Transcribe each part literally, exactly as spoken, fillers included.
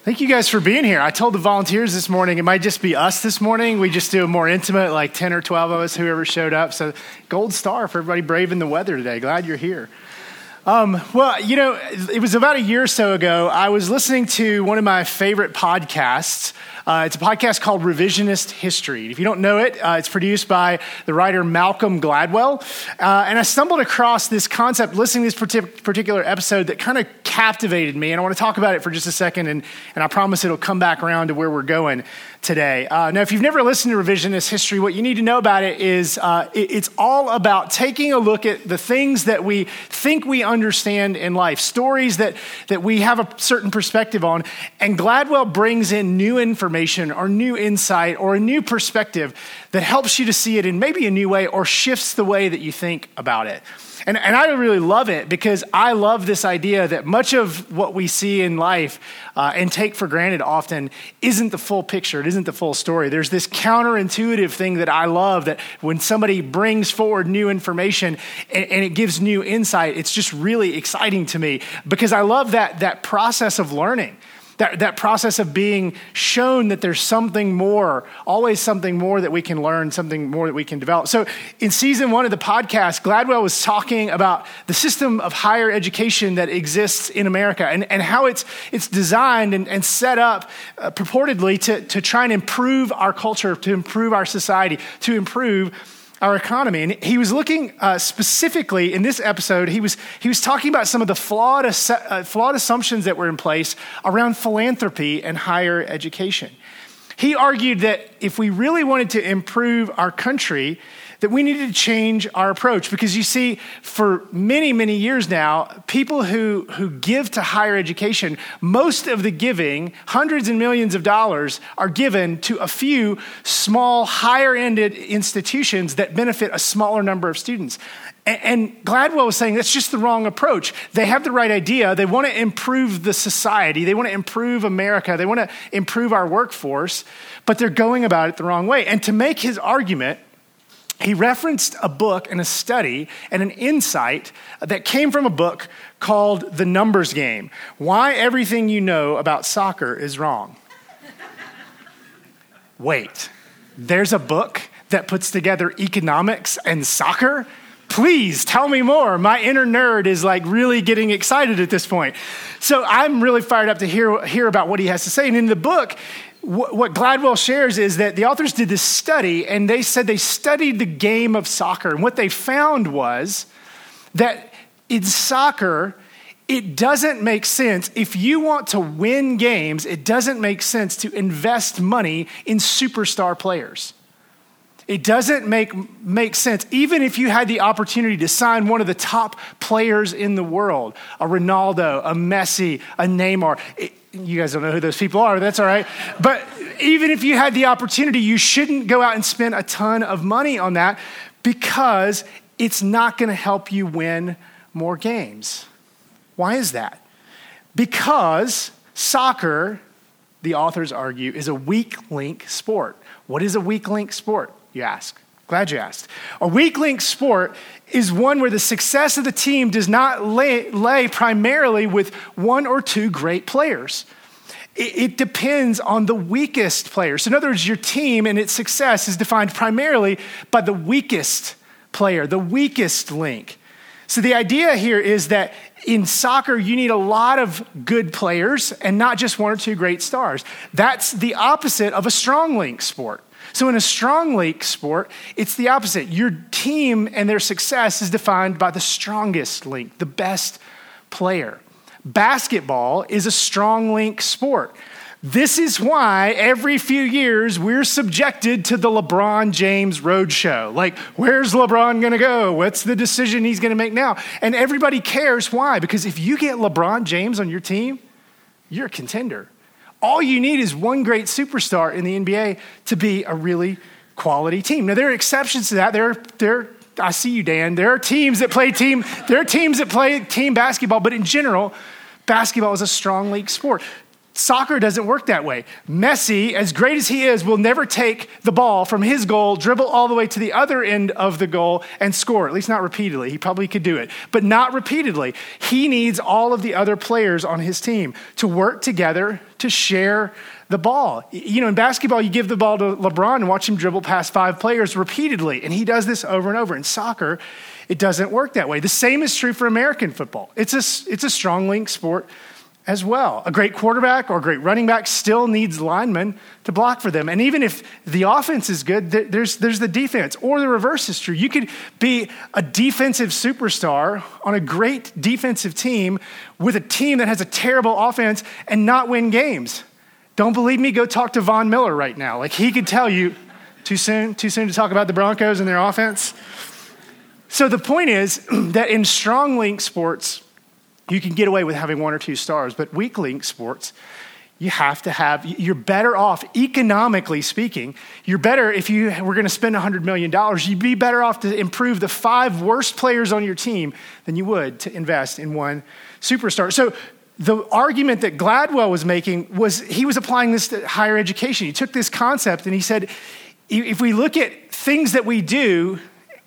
Thank you guys for being here. I told the volunteers this morning, it might just be us this morning. We just do a more intimate, like ten or twelve of us, whoever showed up. So gold star for everybody braving the weather today. Glad you're here. Um, well, you know, it was about a year or so ago, I was listening to one of my favorite podcasts. Uh, it's a podcast called Revisionist History. If you don't know it, uh, it's produced by the writer Malcolm Gladwell. Uh, and I stumbled across this concept listening to this partic- particular episode that kind of captivated me. And I want to talk about it for just a second. And, and I promise it'll come back around to where we're going today. Uh, now, if you've never listened to Revisionist History, what you need to know about it is uh, it, it's all about taking a look at the things that we think we understand in life, stories that, that we have a certain perspective on. And Gladwell brings in new information or new insight or a new perspective that helps you to see it in maybe a new way or shifts the way that you think about it. And, and I really love it because I love this idea that much of what we see in life uh, and take for granted often isn't the full picture. It isn't the full story. There's this counterintuitive thing that I love that when somebody brings forward new information and, and it gives new insight, it's just really exciting to me because I love that, that process of learning. That, that process of being shown that there's something more, always something more that we can learn, something more that we can develop. So in season one of the podcast, Gladwell was talking about the system of higher education that exists in America and, and how it's it's designed and, and set up uh, purportedly to, to try and improve our culture, to improve our society, to improve our economy. And he was looking uh, specifically in this episode, he was he was talking about some of the flawed, uh, flawed assumptions that were in place around philanthropy and higher education. He argued that if we really wanted to improve our country, that we needed to change our approach. Because you see, for many, many years now, people who, who give to higher education, most of the giving, hundreds and millions of dollars, are given to a few small, higher-ended institutions that benefit a smaller number of students. And, and Gladwell was saying that's just the wrong approach. They have the right idea. They want to improve the society. They want to improve America. They want to improve our workforce, but they're going about it the wrong way. And to make his argument, he referenced a book and a study and an insight that came from a book called The Numbers Game: Why Everything You Know About Soccer is Wrong. Wait, there's a book that puts together economics and soccer? Please tell me more. My inner nerd is like really getting excited at this point. So I'm really fired up to hear, hear about what he has to say. And in the book, what Gladwell shares is that the authors did this study and they said they studied the game of soccer. And what they found was that in soccer, it doesn't make sense. If you want to win games, it doesn't make sense to invest money in superstar players. It doesn't make, make sense. Even if you had the opportunity to sign one of the top players in the world, a Ronaldo, a Messi, a Neymar. It, you guys don't know who those people are, that's all right. But even if you had the opportunity, you shouldn't go out and spend a ton of money on that because it's not going to help you win more games. Why is that? Because soccer, the authors argue, is a weak link sport. What is a weak link sport, you ask? Glad you asked. A weak link sport is one where the success of the team does not lay, lay primarily with one or two great players. It, it depends on the weakest players. So in other words, your team and its success is defined primarily by the weakest player, the weakest link. So the idea here is that in soccer, you need a lot of good players and not just one or two great stars. That's the opposite of a strong link sport. So in a strong link sport, it's the opposite. Your team and their success is defined by the strongest link, the best player. Basketball is a strong link sport. This is why every few years we're subjected to the LeBron James roadshow. Like, where's LeBron going to go? What's the decision he's going to make now? And everybody cares. Why? Because if you get LeBron James on your team, you're a contender. All you need is one great superstar in the N B A to be a really quality team. Now, there are exceptions to that. There, there. I see you, Dan. There are teams that play team. There are teams that play team basketball, but in general, basketball is a strong league sport. Soccer doesn't work that way. Messi, as great as he is, will never take the ball from his goal, dribble all the way to the other end of the goal and score, at least not repeatedly. He probably could do it, but not repeatedly. He needs all of the other players on his team to work together to share the ball. You know, in basketball, you give the ball to LeBron and watch him dribble past five players repeatedly, and he does this over and over. In soccer, it doesn't work that way. The same is true for American football. It's a, it's a strong link sport as well. A great quarterback or a great running back still needs linemen to block for them. And even if the offense is good, there's, there's the defense. Or the reverse is true. You could be a defensive superstar on a great defensive team with a team that has a terrible offense and not win games. Don't believe me? Go talk to Von Miller right now. Like, he could tell you. Too soon? Too soon to talk about the Broncos and their offense? So the point is that in strong link sports, you can get away with having one or two stars, but weak link sports, you have to have, you're better off, economically speaking, you're better if you were going to spend one hundred million dollars, you'd be better off to improve the five worst players on your team than you would to invest in one superstar. So the argument that Gladwell was making was he was applying this to higher education. He took this concept and he said, if we look at things that we do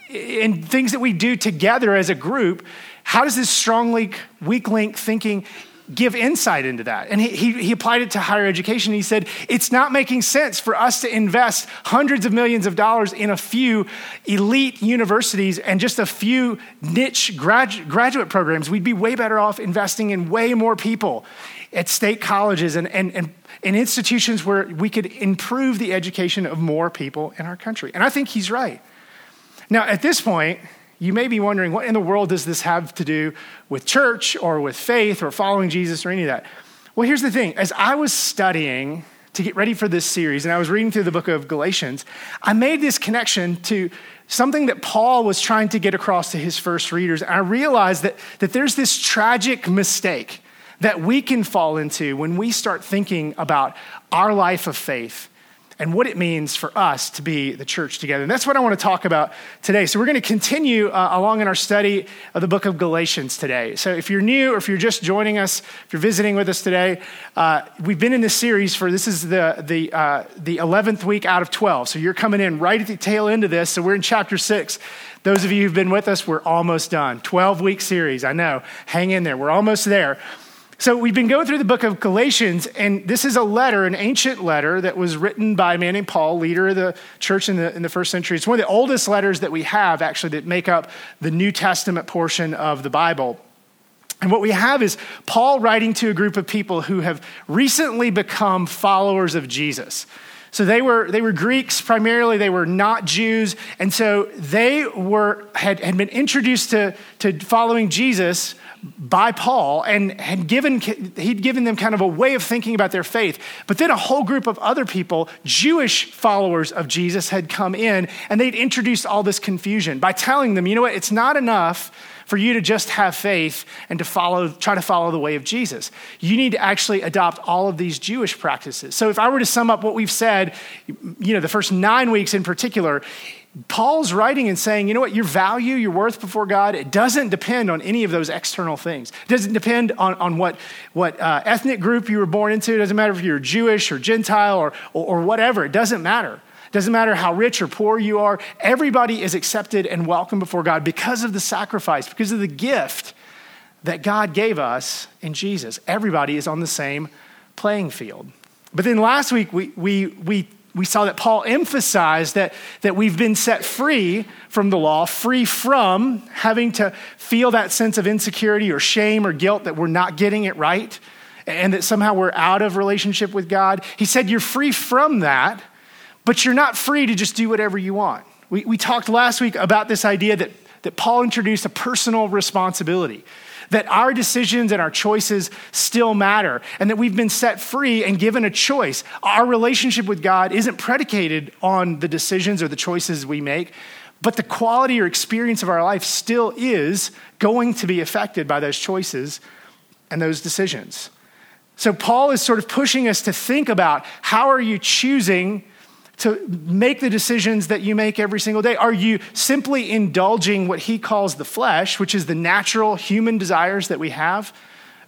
and things that we do together as a group, how does this strong link, weak link thinking give insight into that? And he, he, he applied it to higher education. He said, it's not making sense for us to invest hundreds of millions of dollars in a few elite universities and just a few niche gradu- graduate programs. We'd be way better off investing in way more people at state colleges and, and, and, and institutions where we could improve the education of more people in our country. And I think he's right. Now, at this point, you may be wondering, what in the world does this have to do with church or with faith or following Jesus or any of that? Well, here's the thing. As I was studying to get ready for this series, and I was reading through the book of Galatians, I made this connection to something that Paul was trying to get across to his first readers. And I realized that, that there's this tragic mistake that we can fall into when we start thinking about our life of faith and what it means for us to be the church together. And that's what I want to talk about today. So we're going to continue uh, along in our study of the book of Galatians today. So if you're new or if you're just joining us, if you're visiting with us today, uh, we've been in this series for, this is the the uh, the eleventh week out of twelve. So you're coming in right at the tail end of this. So we're in chapter six. Those of you who've been with us, we're almost done. twelve-week series, I know. Hang in there. We're almost there. So we've been going through the book of Galatians, and this is a letter, an ancient letter that was written by a man named Paul, leader of the church in the, in the first century. It's one of the oldest letters that we have, actually, that make up the New Testament portion of the Bible. And what we have is Paul writing to a group of people who have recently become followers of Jesus. So they were they were Greeks primarily, they were not Jews, and so they were had, had been introduced to, to following Jesus by Paul and had given he'd given them kind of a way of thinking about their faith. But then a whole group of other people, Jewish followers of Jesus, had come in and they'd introduced all this confusion by telling them, you know what, it's not enough for you to just have faith and to follow, try to follow the way of Jesus. You need to actually adopt all of these Jewish practices. So if I were to sum up what we've said, you know, the first nine weeks in particular, Paul's writing and saying, you know what, your value, your worth before God, it doesn't depend on any of those external things. It doesn't depend on, on what, what uh, ethnic group you were born into. It doesn't matter if you're Jewish or Gentile or, or, or whatever. It doesn't matter. It doesn't matter how rich or poor you are. Everybody is accepted and welcome before God because of the sacrifice, because of the gift that God gave us in Jesus. Everybody is on the same playing field. But then last week, we we we we saw that Paul emphasized that, that we've been set free from the law, free from having to feel that sense of insecurity or shame or guilt that we're not getting it right and that somehow we're out of relationship with God. He said you're free from that, but you're not free to just do whatever you want. We, we talked last week about this idea that, that Paul introduced a personal responsibility, that our decisions and our choices still matter, and that we've been set free and given a choice. Our relationship with God isn't predicated on the decisions or the choices we make, but the quality or experience of our life still is going to be affected by those choices and those decisions. So Paul is sort of pushing us to think about, how are you choosing to make the decisions that you make every single day? Are you simply indulging what he calls the flesh, which is the natural human desires that we have?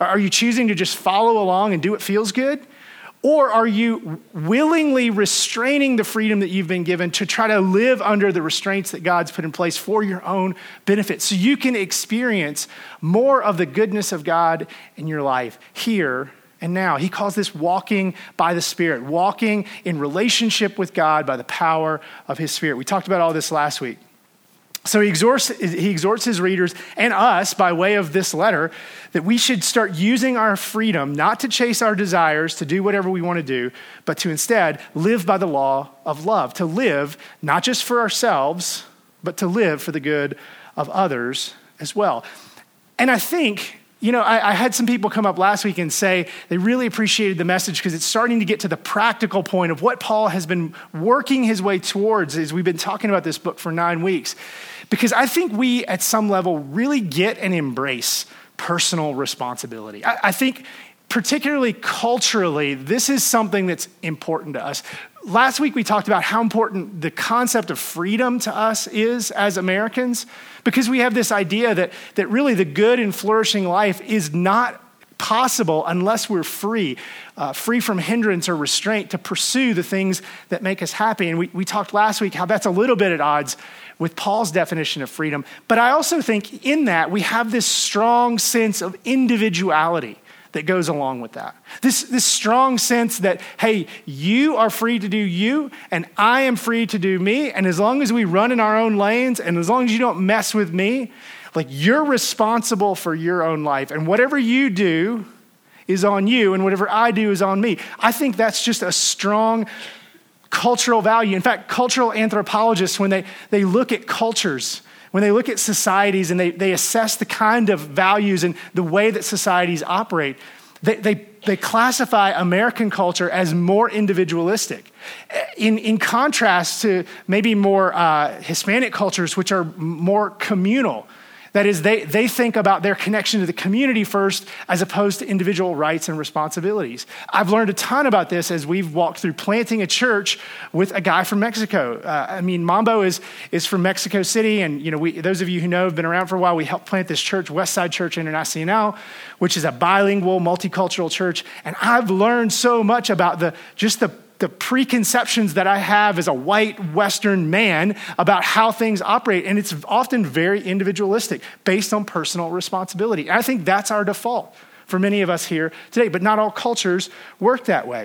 Are you choosing to just follow along and do what feels good? Or are you willingly restraining the freedom that you've been given to try to live under the restraints that God's put in place for your own benefit so you can experience more of the goodness of God in your life here and now? He calls this walking by the Spirit, walking in relationship with God by the power of his Spirit. We talked about all this last week. So he exhorts, he exhorts his readers and us by way of this letter that we should start using our freedom not to chase our desires, to do whatever we want to do, but to instead live by the law of love, to live not just for ourselves, but to live for the good of others as well. And I think, you know, I, I had some people come up last week and say they really appreciated the message because it's starting to get to the practical point of what Paul has been working his way towards as we've been talking about this book for nine weeks. Because I think we, at some level, really get and embrace personal responsibility. I, I think particularly culturally, this is something that's important to us. Last week, we talked about how important the concept of freedom to us is as Americans, because we have this idea that, that really the good and flourishing life is not possible unless we're free, uh, free from hindrance or restraint to pursue the things that make us happy. And we, we talked last week how that's a little bit at odds with Paul's definition of freedom. But I also think in that we have this strong sense of individuality that goes along with that. This, this strong sense that, hey, you are free to do you, and I am free to do me. And as long as we run in our own lanes, and as long as you don't mess with me, like you're responsible for your own life. And whatever you do is on you, and whatever I do is on me. I think that's just a strong cultural value. In fact, cultural anthropologists, when they, they look at cultures, when they look at societies and they, they assess the kind of values and the way that societies operate, they, they, they classify American culture as more individualistic. In, in contrast to maybe more uh, Hispanic cultures, which are more communal. That is, they, they think about their connection to the community first as opposed to individual rights and responsibilities. I've learned a ton about this as we've walked through planting a church with a guy from Mexico. Uh, I mean, Mambo is is from Mexico City, and you know, we, those of you who know have been around for a while, we helped plant this church, Westside Church Internacional, which is a bilingual, multicultural church. And I've learned so much about the just the the preconceptions that I have as a white Western man about how things operate. And it's often very individualistic based on personal responsibility. And I think that's our default for many of us here today, but not all cultures work that way.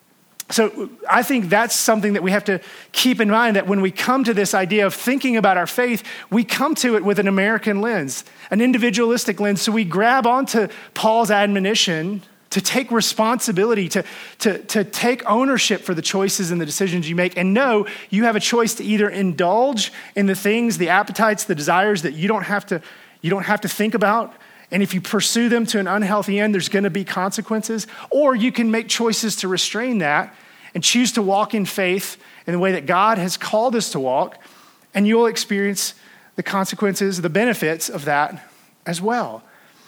So I think that's something that we have to keep in mind, that when we come to this idea of thinking about our faith, we come to it with an American lens, an individualistic lens. So we grab onto Paul's admonition to take responsibility, to, to, to take ownership for the choices and the decisions you make, and know you have a choice to either indulge in the things, the appetites, the desires that you don't have to, you don't have to think about. And if you pursue them to an unhealthy end, there's going to be consequences. Or you can make choices to restrain that and choose to walk in faith in the way that God has called us to walk, and you'll experience the consequences, the benefits of that as well.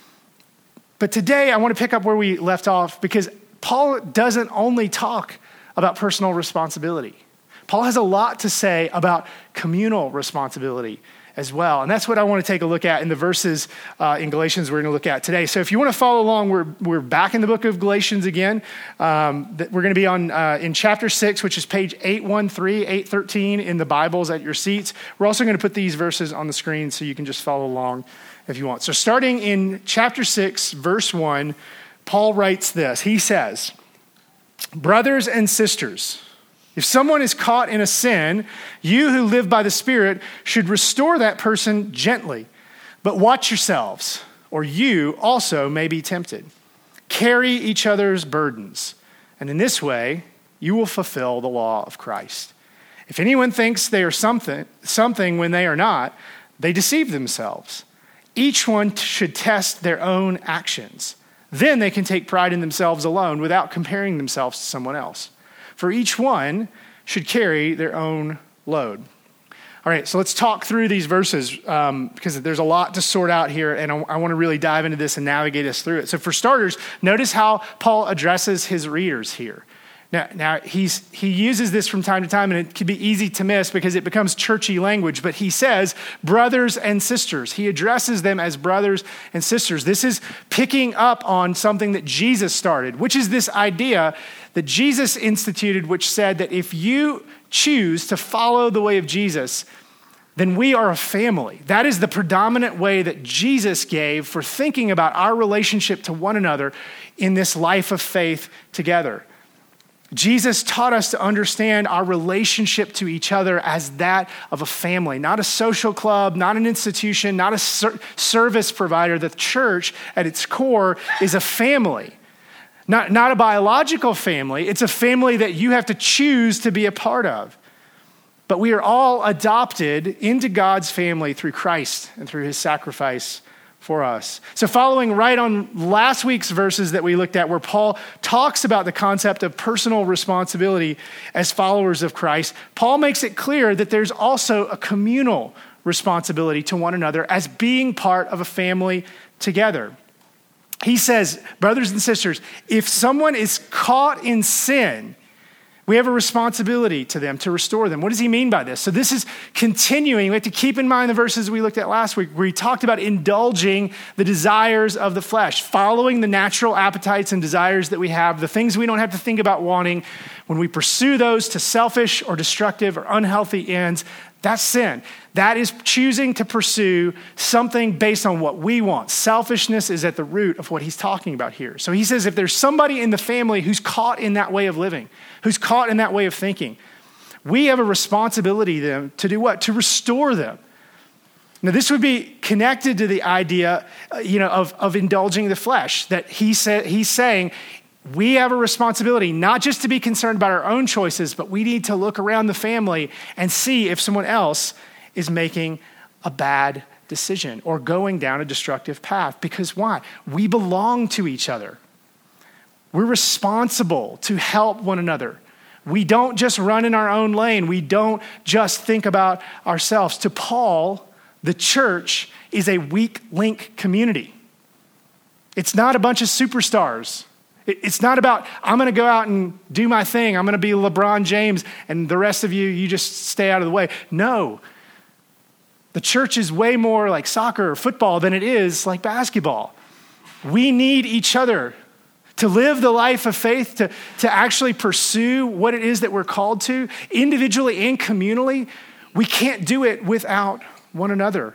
But today, I want to pick up where we left off, because Paul doesn't only talk about personal responsibility. Paul has a lot to say about communal responsibility as well. And that's what I want to take a look at in the verses uh, in Galatians we're going to look at today. So if you want to follow along, we're we're back in the book of Galatians again. Um, we're going to be on uh, in chapter six, which is page eight thirteen, eight thirteen in the Bibles at your seats. We're also going to put these verses on the screen so you can just follow along if you want. So starting in chapter six, verse one, Paul writes this. He says, "Brothers and sisters, if someone is caught in a sin, you who live by the Spirit should restore that person gently. But watch yourselves, or you also may be tempted. Carry each other's burdens, and in this way you will fulfill the law of Christ. If anyone thinks they are something, something when they are not, they deceive themselves. Each one should test their own actions. Then they can take pride in themselves alone without comparing themselves to someone else. For each one should carry their own load." All right, so let's talk through these verses um, because there's a lot to sort out here, and I, I want to really dive into this and navigate us through it. So for starters, notice how Paul addresses his readers here. Now, now he's, he uses this from time to time, and it can be easy to miss because it becomes churchy language, but he says brothers and sisters. He addresses them as brothers and sisters. This is picking up on something that Jesus started, which is this idea that Jesus instituted, which said that if you choose to follow the way of Jesus, then we are a family. That is the predominant way that Jesus gave for thinking about our relationship to one another in this life of faith together. Jesus taught us to understand our relationship to each other as that of a family, not a social club, not an institution, not a ser- service provider. The church at its core is a family, not, not a biological family. It's a family that you have to choose to be a part of. But we are all adopted into God's family through Christ and through his sacrifice for us. So following right on last week's verses that we looked at, where Paul talks about the concept of personal responsibility as followers of Christ, Paul makes it clear that there's also a communal responsibility to one another as being part of a family together. He says, brothers and sisters, if someone is caught in sin, we have a responsibility to them to restore them. What does he mean by this? So this is continuing. We have to keep in mind the verses we looked at last week where he talked about indulging the desires of the flesh, following the natural appetites and desires that we have, the things we don't have to think about wanting. When we pursue those to selfish or destructive or unhealthy ends, that's sin. That is choosing to pursue something based on what we want. Selfishness is at the root of what he's talking about here. So he says if there's somebody in the family who's caught in that way of living, who's caught in that way of thinking, we have a responsibility then to do what? To restore them. Now, this would be connected to the idea, uh, you know, of, of indulging the flesh, that he said, he's saying we have a responsibility not just to be concerned about our own choices, but we need to look around the family and see if someone else is making a bad decision or going down a destructive path. Because why? We belong to each other. We're responsible to help one another. We don't just run in our own lane. We don't just think about ourselves. To Paul, the church is a weak link community. It's not a bunch of superstars. It's not about, I'm going to go out and do my thing. I'm going to be LeBron James, and the rest of you, you just stay out of the way. No. The church is way more like soccer or football than it is like basketball. We need each other to live the life of faith, to, to actually pursue what it is that we're called to, individually and communally. We can't do it without one another.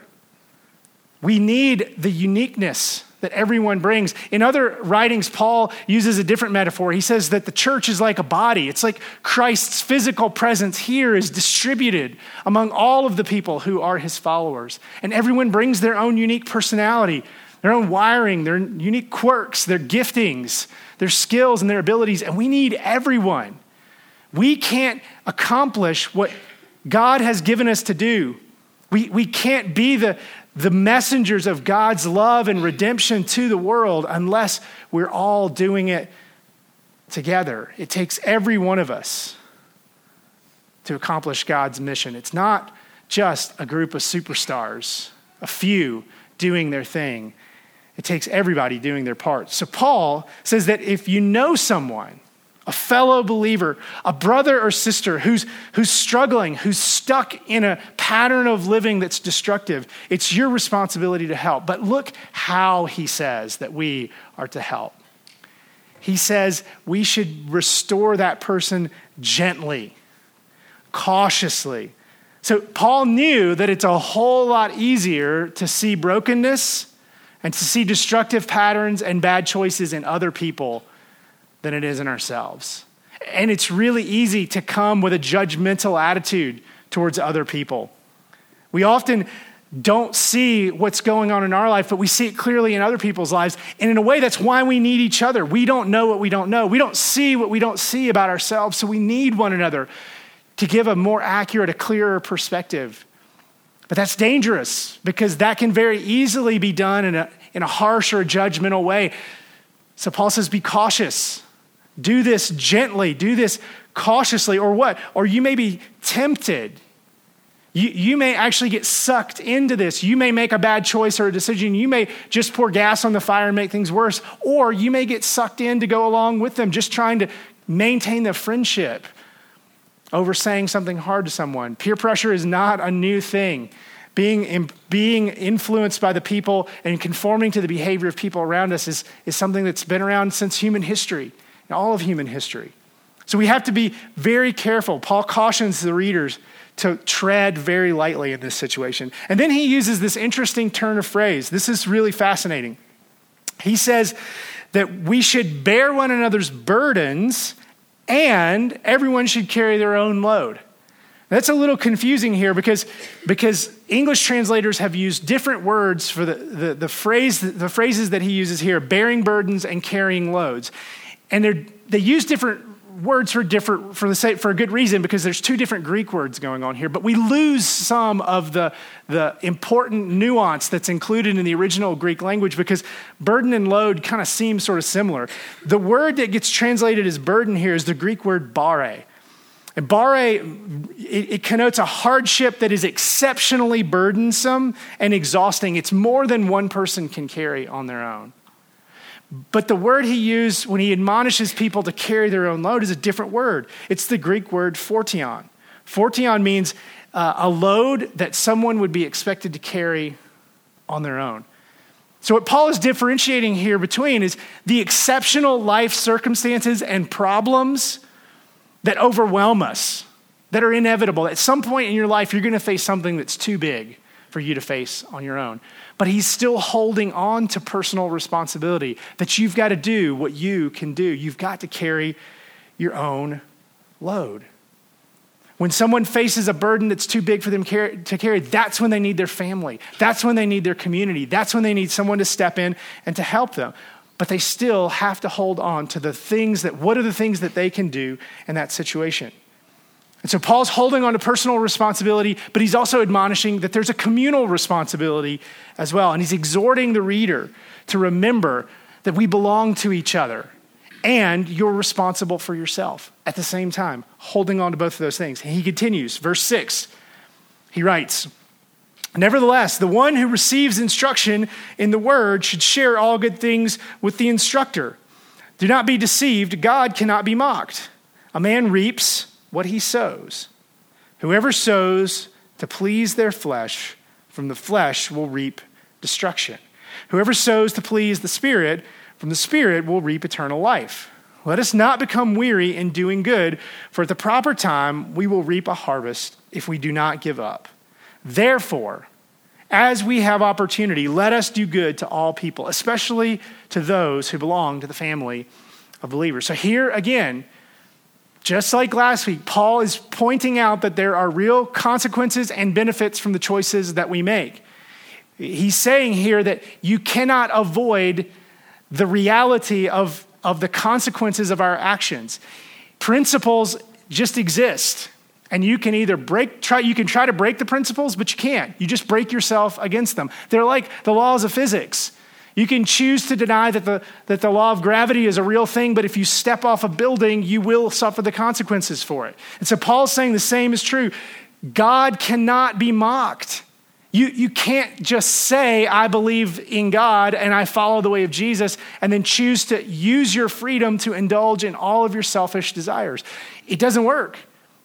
We need the uniqueness that everyone brings. In other writings, Paul uses a different metaphor. He says that the church is like a body. It's like Christ's physical presence here is distributed among all of the people who are his followers. And everyone brings their own unique personality, their own wiring, their unique quirks, their giftings, their skills and their abilities. And we need everyone. We can't accomplish what God has given us to do. We, we can't be the, the messengers of God's love and redemption to the world unless we're all doing it together. It takes every one of us to accomplish God's mission. It's not just a group of superstars, a few doing their thing. It takes everybody doing their part. So Paul says that if you know someone, a fellow believer, a brother or sister who's, who's struggling, who's stuck in a pattern of living that's destructive, it's your responsibility to help. But look how he says that we are to help. He says we should restore that person gently, cautiously. So Paul knew that it's a whole lot easier to see brokenness and to see destructive patterns and bad choices in other people than it is in ourselves. And it's really easy to come with a judgmental attitude towards other people. We often don't see what's going on in our life, but we see it clearly in other people's lives. And in a way, that's why we need each other. We don't know what we don't know. We don't see what we don't see about ourselves, so we need one another to give a more accurate, a clearer perspective. But that's dangerous because that can very easily be done in a, in a harsh or a judgmental way. So Paul says, be cautious. Do this gently. Do this cautiously. Or what? Or you may be tempted. You, you may actually get sucked into this. You may make a bad choice or a decision. You may just pour gas on the fire and make things worse. Or you may get sucked in to go along with them, just trying to maintain the friendship over saying something hard to someone. Peer pressure is not a new thing. Being, being influenced by the people and conforming to the behavior of people around us is, is something that's been around since human history, all of human history. So we have to be very careful. Paul cautions the readers to tread very lightly in this situation. And then he uses this interesting turn of phrase. This is really fascinating. He says that we should bear one another's burdens and everyone should carry their own load. That's a little confusing here because, because English translators have used different words for the, the, the phrase, the phrases that he uses here, bearing burdens and carrying loads. And they they use different words for different for the sake for a good reason, because there's two different Greek words going on here, but we lose some of the, the important nuance that's included in the original Greek language because burden and load kind of seem sort of similar. The word that gets translated as burden here is the Greek word bare. And bare, it, it connotes a hardship that is exceptionally burdensome and exhausting. It's more than one person can carry on their own. But the word he used when he admonishes people to carry their own load is a different word. It's the Greek word fortion. Fortion means uh, a load that someone would be expected to carry on their own. So what Paul is differentiating here between is the exceptional life circumstances and problems that overwhelm us, that are inevitable. At some point in your life, you're going to face something that's too big for you to face on your own. But he's still holding on to personal responsibility, that you've got to do what you can do. You've got to carry your own load. When someone faces a burden that's too big for them to carry, that's when they need their family. That's when they need their community. That's when they need someone to step in and to help them. But they still have to hold on to the things that, what are the things that they can do in that situation? And so Paul's holding on to personal responsibility, but he's also admonishing that there's a communal responsibility as well. And he's exhorting the reader to remember that we belong to each other and you're responsible for yourself at the same time, holding on to both of those things. And he continues, verse six, he writes, nevertheless, the one who receives instruction in the word should share all good things with the instructor. Do not be deceived. God cannot be mocked. A man reaps what he sows. Whoever sows to please their flesh, from the flesh will reap destruction. Whoever sows to please the Spirit, from the Spirit will reap eternal life. Let us not become weary in doing good, for at the proper time we will reap a harvest if we do not give up. Therefore, as we have opportunity, let us do good to all people, especially to those who belong to the family of believers. So here again, just like last week, Paul is pointing out that there are real consequences and benefits from the choices that we make. He's saying here that you cannot avoid the reality of, of the consequences of our actions. Principles just exist. And you can either break, try, you can try to break the principles, but you can't. You just break yourself against them. They're like the laws of physics. You can choose to deny that the, that the law of gravity is a real thing, but if you step off a building, you will suffer the consequences for it. And so Paul's saying the same is true. God cannot be mocked. You, you can't just say, I believe in God and I follow the way of Jesus, and then choose to use your freedom to indulge in all of your selfish desires. It doesn't work.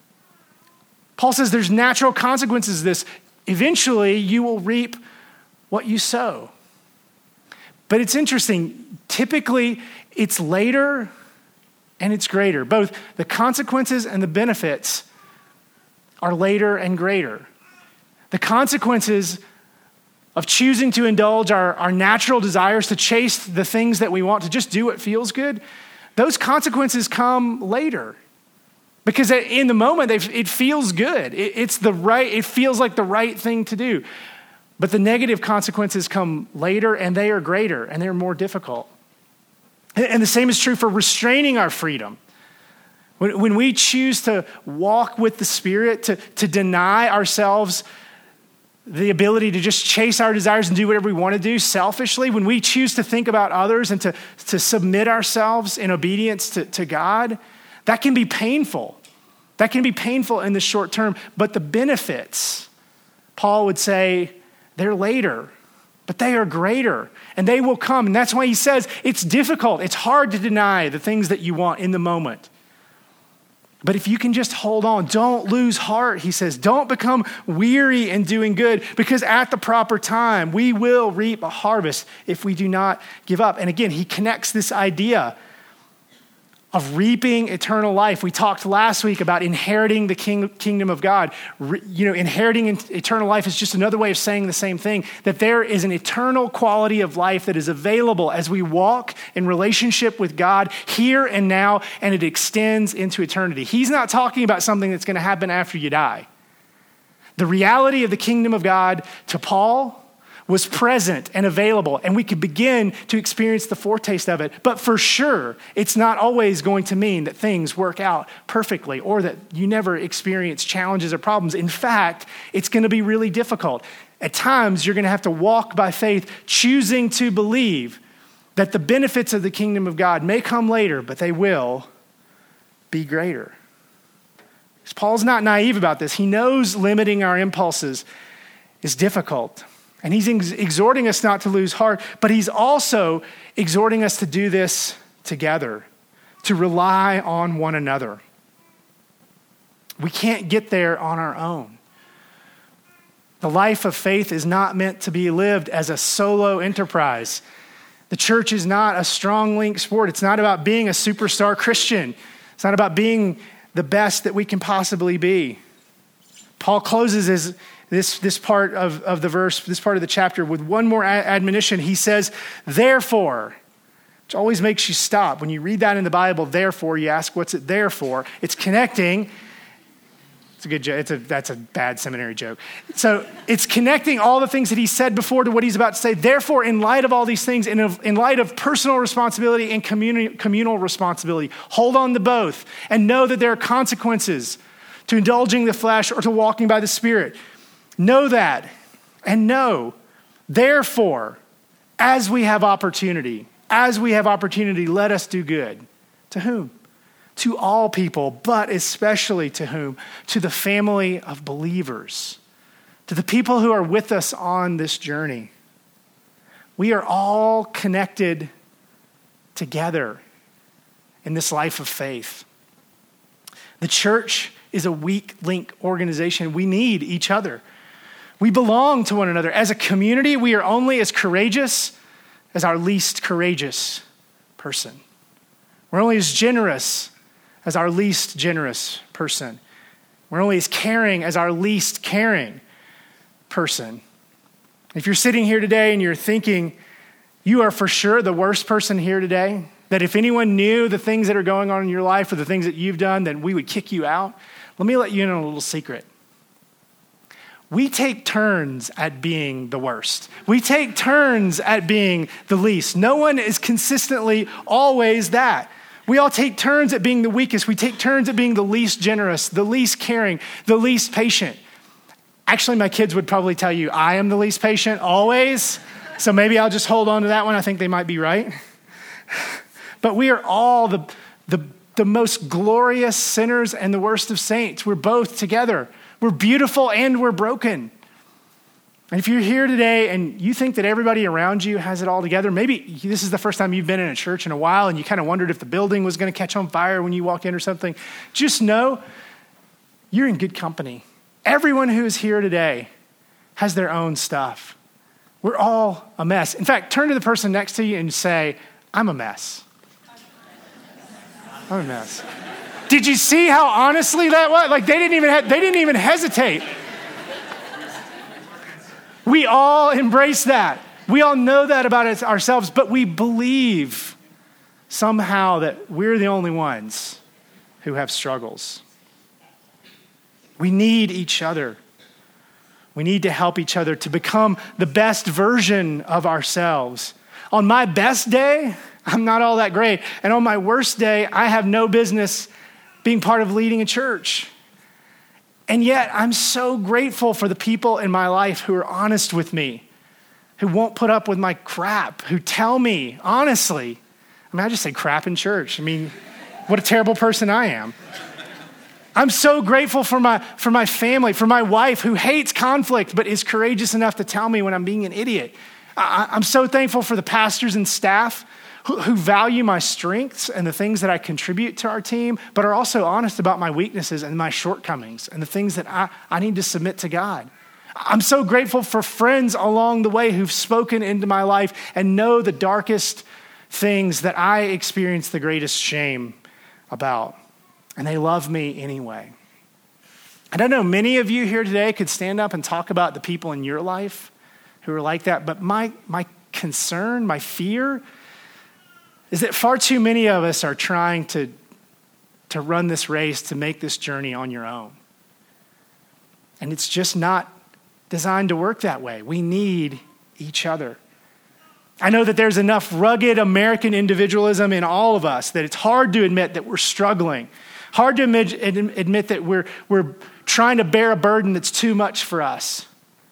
Paul says there's natural consequences to this. Eventually, you will reap what you sow. But it's interesting. Typically, it's later and it's greater. Both the consequences and the benefits are later and greater. The consequences of choosing to indulge our, our natural desires to chase the things that we want, to just do what feels good, those consequences come later. Because in the moment, it feels good. It's the right, it feels like the right thing to do. But the negative consequences come later, and they are greater, and they're more difficult. And the same is true for restraining our freedom. When, when we choose to walk with the Spirit, to, to deny ourselves the ability to just chase our desires and do whatever we want to do selfishly, when we choose to think about others and to, to submit ourselves in obedience to, to God, that can be painful. That can be painful in the short term, but the benefits, Paul would say, they're later, but they are greater, and they will come. And that's why he says it's difficult. It's hard to deny the things that you want in the moment. But if you can just hold on, don't lose heart, he says. Don't become weary in doing good, because at the proper time, we will reap a harvest if we do not give up. And again, he connects this idea of reaping eternal life. We talked last week about inheriting the king, kingdom of God. Re, you know, inheriting eternal life is just another way of saying the same thing, that there is an eternal quality of life that is available as we walk in relationship with God here and now, and it extends into eternity. He's not talking about something that's going to happen after you die. The reality of the kingdom of God to Paul was present and available, and we could begin to experience the foretaste of it. But for sure, it's not always going to mean that things work out perfectly or that you never experience challenges or problems. In fact, it's going to be really difficult. At times, you're going to have to walk by faith, choosing to believe that the benefits of the kingdom of God may come later, but they will be greater. Paul's not naive about this. He knows limiting our impulses is difficult. And he's ex- exhorting us not to lose heart, but he's also exhorting us to do this together, to rely on one another. We can't get there on our own. The life of faith is not meant to be lived as a solo enterprise. The church is not a strong link sport. It's not about being a superstar Christian. It's not about being the best that we can possibly be. Paul closes his This, this part of, of the verse, this part of the chapter with one more admonition. He says, therefore, which always makes you stop. When you read that in the Bible, therefore, you ask, what's it there for? It's connecting. It's a good joke. It's a, that's a bad seminary joke. So it's connecting all the things that he said before to what he's about to say. Therefore, in light of all these things, in, in light of personal responsibility and communi- communal responsibility, hold on to both and know that there are consequences to indulging the flesh or to walking by the Spirit. Know that, and know, therefore, as we have opportunity, as we have opportunity, let us do good. To whom? To all people, but especially to whom? To the family of believers, to the people who are with us on this journey. We are all connected together in this life of faith. The church is a weak link organization. We need each other. We belong to one another. As a community, we are only as courageous as our least courageous person. We're only as generous as our least generous person. We're only as caring as our least caring person. If you're sitting here today and you're thinking, you are for sure the worst person here today, that if anyone knew the things that are going on in your life or the things that you've done, then we would kick you out. Let me let you in on a little secret. We take turns at being the worst. We take turns at being the least. No one is consistently always that. We all take turns at being the weakest. We take turns at being the least generous, the least caring, the least patient. Actually, my kids would probably tell you I am the least patient always. So maybe I'll just hold on to that one. I think they might be right. But we are all the, the, the most glorious sinners and the worst of saints. We're both together. We're beautiful and we're broken. And if you're here today and you think that everybody around you has it all together, maybe this is the first time you've been in a church in a while and you kind of wondered if the building was going to catch on fire when you walked in or something, just know you're in good company. Everyone who is here today has their own stuff. We're all a mess. In fact, turn to the person next to you and say, I'm a mess. I'm a mess. Did you see how honestly that was? Like they didn't even have, they didn't even hesitate. We all embrace that. We all know that about it ourselves, but we believe somehow that we're the only ones who have struggles. We need each other. We need to help each other to become the best version of ourselves. On my best day, I'm not all that great. And on my worst day, I have no business being part of leading a church. And yet, I'm so grateful for the people in my life who are honest with me, who won't put up with my crap, who tell me honestly. I mean, I just say crap in church. I mean, what a terrible person I am. I'm so grateful for my for my family, for my wife who hates conflict but is courageous enough to tell me when I'm being an idiot. I, I'm so thankful for the pastors and staff who, who value my strengths and the things that I contribute to our team, but are also honest about my weaknesses and my shortcomings and the things that I, I need to submit to God. I'm so grateful for friends along the way who've spoken into my life and know the darkest things that I experience the greatest shame about. And they love me anyway. I don't know, many of you here today could stand up and talk about the people in your life who are like that, but my, my concern, my fear is that far too many of us are trying to, to run this race, to make this journey on your own. And it's just not designed to work that way. We need each other. I know that there's enough rugged American individualism in all of us that it's hard to admit that we're struggling. Hard to admit, admit that we're, we're trying to bear a burden that's too much for us.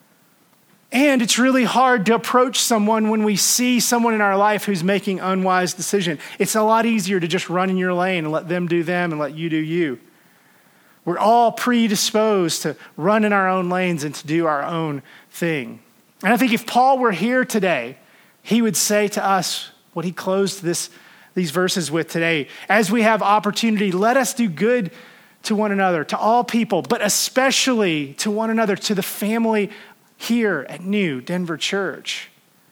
And it's really hard to approach someone when we see someone in our life who's making unwise decision. It's a lot easier to just run in your lane and let them do them and let you do you. We're all predisposed to run in our own lanes and to do our own thing. And I think if Paul were here today, he would say to us what he closed this, these verses with today. As we have opportunity, let us do good to one another, to all people, but especially to one another, to the family here at New Denver Church.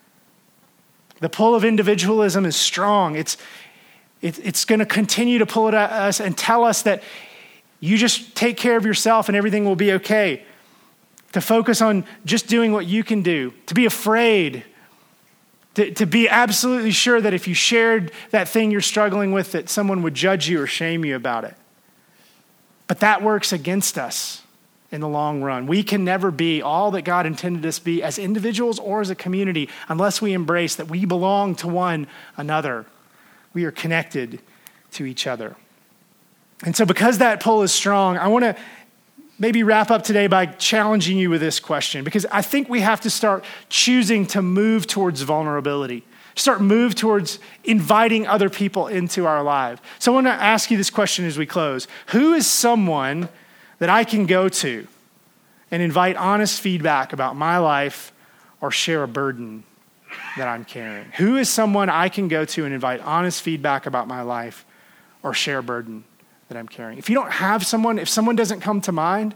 The pull of individualism is strong. It's, it, it's going to continue to pull it at us and tell us that you just take care of yourself and everything will be okay. To focus on just doing what you can do. To be afraid. To, to be absolutely sure that if you shared that thing you're struggling with, that someone would judge you or shame you about it. But that works against us in the long run. We can never be all that God intended us to be as individuals or as a community unless we embrace that we belong to one another. We are connected to each other. And so because that pull is strong, I want to maybe wrap up today by challenging you with this question, because I think we have to start choosing to move towards vulnerability, start move towards inviting other people into our life. So I want to ask you this question as we close. Who is someone that I can go to and invite honest feedback about my life or share a burden that I'm carrying? Who is someone I can go to and invite honest feedback about my life or share a burden that I'm carrying? If you don't have someone, if someone doesn't come to mind,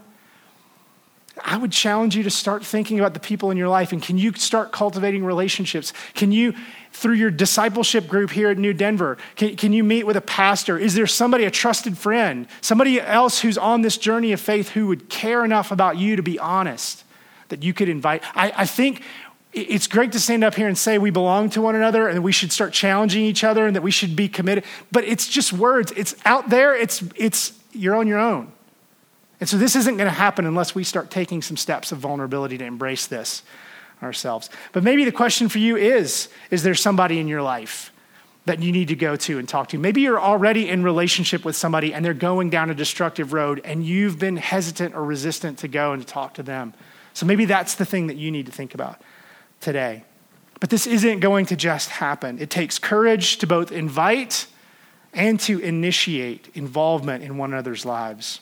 I would challenge you to start thinking about the people in your life, and can you start cultivating relationships? Can you, through your discipleship group here at New Denver, can, can you meet with a pastor? Is there somebody, a trusted friend, somebody else who's on this journey of faith who would care enough about you to be honest that you could invite? I, I think it's great to stand up here and say we belong to one another and we should start challenging each other and that we should be committed, but it's just words. It's out there. It's, it's you're on your own. And so this isn't going to happen unless we start taking some steps of vulnerability to embrace this ourselves. But maybe the question for you is, is there somebody in your life that you need to go to and talk to? Maybe you're already in relationship with somebody and they're going down a destructive road and you've been hesitant or resistant to go and to talk to them. So maybe that's the thing that you need to think about today. But this isn't going to just happen. It takes courage to both invite and to initiate involvement in one another's lives.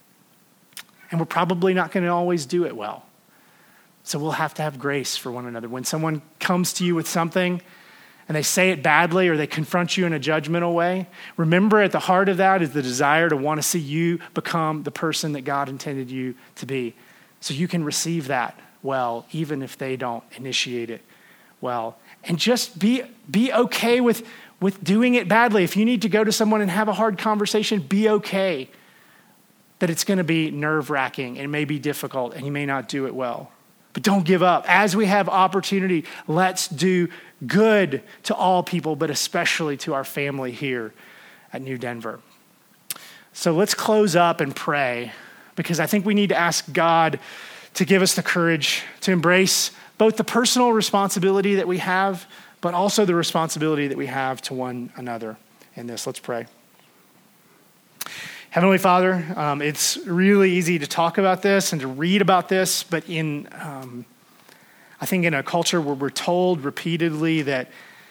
And we're probably not going to always do it well. So we'll have to have grace for one another. When someone comes to you with something and they say it badly or they confront you in a judgmental way, remember at the heart of that is the desire to want to see you become the person that God intended you to be. So you can receive that well, even if they don't initiate it well. And just be, be okay with, with doing it badly. If you need to go to someone and have a hard conversation, be okay that it's going to be nerve-wracking and it may be difficult and you may not do it well. But don't give up. As we have opportunity, let's do good to all people, but especially to our family here at New Denver. So let's close up and pray, because I think we need to ask God to give us the courage to embrace both the personal responsibility that we have, but also the responsibility that we have to one another in this. Let's pray. Heavenly Father, um, it's really easy to talk about this and to read about this, but in, um, I think in a culture where we're told repeatedly that,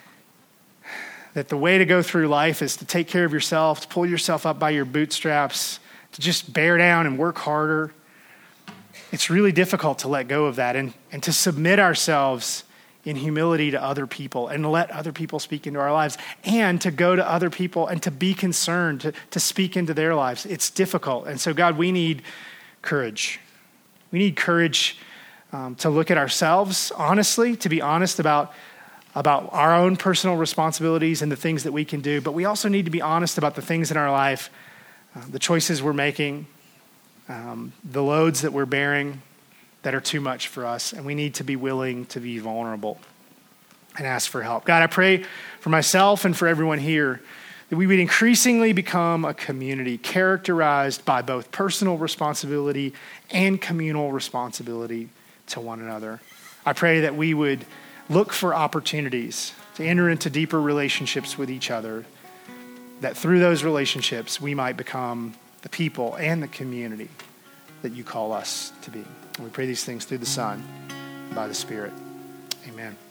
that the way to go through life is to take care of yourself, to pull yourself up by your bootstraps, to just bear down and work harder, it's really difficult to let go of that and, and to submit ourselves in humility to other people and let other people speak into our lives, and to go to other people and to be concerned, to, to speak into their lives. It's difficult. And so, God, we need courage. We need courage um, to look at ourselves honestly, to be honest about, about our own personal responsibilities and the things that we can do. But we also need to be honest about the things in our life, uh, the choices we're making, um, the loads that we're bearing that are too much for us, and we need to be willing to be vulnerable and ask for help. God, I pray for myself and for everyone here that we would increasingly become a community characterized by both personal responsibility and communal responsibility to one another. I pray that we would look for opportunities to enter into deeper relationships with each other, that through those relationships we might become the people and the community that you call us to be. And we pray these things through the Son, by the Spirit. Amen.